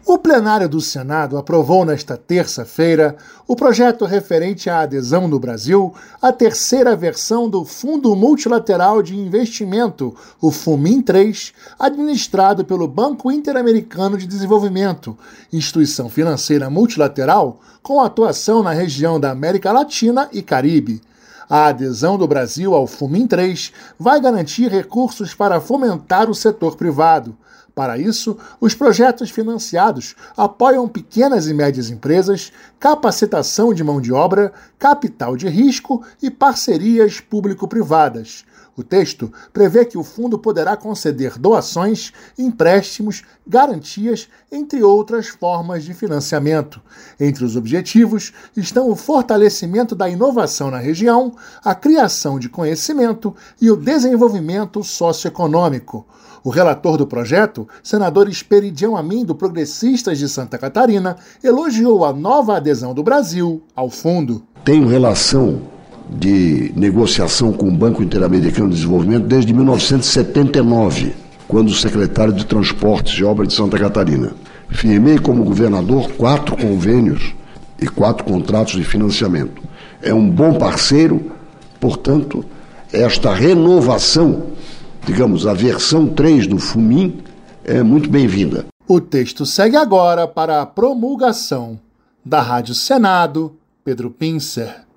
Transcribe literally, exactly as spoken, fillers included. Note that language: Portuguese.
O plenário do Senado aprovou nesta terça-feira o projeto referente à adesão do Brasil à terceira versão do Fundo Multilateral de Investimento, o FUMIN três, administrado pelo Banco Interamericano de Desenvolvimento, instituição financeira multilateral com atuação na região da América Latina e Caribe. A adesão do Brasil ao FUMIN três vai garantir recursos para fomentar o setor privado. Para isso, os projetos financiados apoiam pequenas e médias empresas, capacitação de mão de obra, capital de risco e parcerias público-privadas. O texto prevê que o fundo poderá conceder doações, empréstimos, garantias, entre outras formas de financiamento. Entre os objetivos estão o fortalecimento da inovação na região, a criação de conhecimento e o desenvolvimento socioeconômico. O relator do projeto, senador Esperidião Amin, do Progressistas de Santa Catarina, elogiou a nova adesão do Brasil ao fundo. Tenho relação de negociação com o Banco Interamericano de Desenvolvimento desde mil novecentos e setenta e nove, quando secretário de Transportes e Obras de Santa Catarina. Firmei como governador quatro convênios e quatro contratos de financiamento. É um bom parceiro, portanto, esta renovação, digamos, a versão três do FUMIN, é muito bem-vinda. O texto segue agora para a promulgação. Da Rádio Senado, Pedro Pincer.